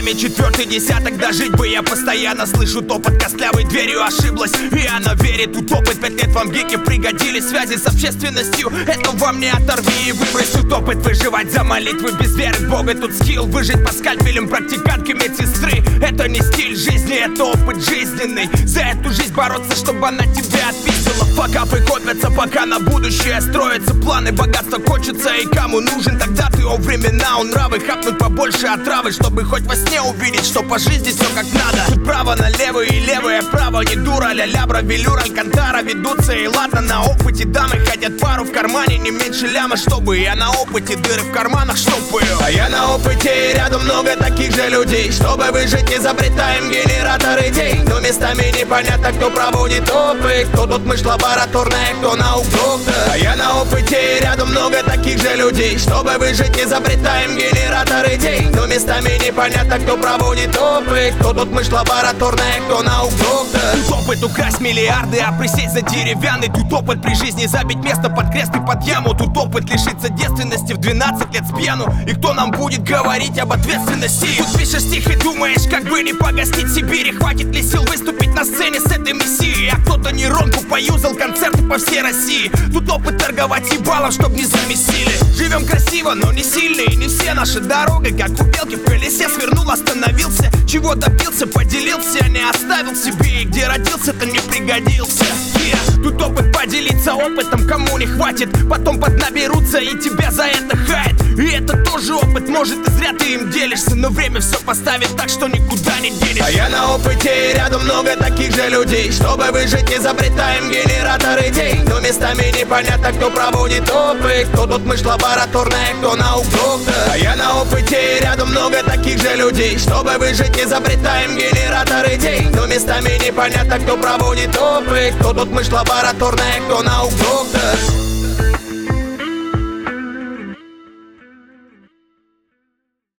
время четвертый десяток, дожить бы я постоянно слышу топот, костлявой дверью ошиблась, и она верит. Тут опыт, 5 лет вам гики пригодились, связи с общественностью, это вам не оторви и выбрось. Тут опыт выживать за молитвы, без веры в Бога тут скилл, выжить по скальпелям практикантки медсестры. Это не стиль жизни, это опыт жизненный, за эту жизнь бороться, чтобы она тебя отписала. Факапы копятся, пока на будущее строятся планы, богатство кончится, и кому нужен тогда ты, о времена, он нравы, хапнуть побольше отравы, чтобы хоть во сне увидеть, что по жизни все как надо. Тут право налево и левое право, не дура, ля-ля, бравелюр, алькантара ведутся, и ладно, на опыте дамы хотят пару в кармане, не меньше ляма, чтобы я на опыте дыры в карманах штопаю. А я на опыте, и рядом много таких же людей, чтобы выжить, изобретаем генератор идей. Но местами непонятно, кто проводит опыт, кто тут мышь лабораторная, кто наук-доктор. А я на опыте, и рядом много таких же людей, чтобы выжить, изобретаем генератор идей. Но местами непонятно, кто проводит опыт, кто тут мышь лабораторная, кто наук-доктор. Тут опыт украсть миллиарды, а присесть за деревянный. Тут опыт при жизни забить место под крест и под яму. Тут опыт лишиться девственности в 12 лет с пьяну. И кто нам будет говорить об ответственности? Тут пишешь стих и думаешь, как бы не погостить Сибири. Хватит ли сил выступить на сцене с этой мессией? А кто-то нейронку поюзал, концерты по всей России. Тут опыт торговать ебалом, чтоб не замесили. Живем красиво, но не сильно, и не все наши дороги, как у белки в колесе, свернул, остановился. Чего добился, поделился, не оставил себе. И где родился-то не пригодился. Тут опыт поделиться опытом, кому не хватит, потом поднаберутся и тебя за это хаят. И это тоже опыт, может и зря ты им делишься, но время все поставит так, что никуда не денешься. А я на опыте, и рядом много таких же людей, чтобы выжить, изобретаем генератор идей. Но местами непонятно, кто проводит опыт, кто тут мышь лабораторная, кто наук-доктор. А я на опыте, и рядом много таких же людей, чтобы выжить, изобретаем генератор идей. Но местами непонятно, кто проводит опыт, кто тут мышь лабораторная, кто наук-доктор.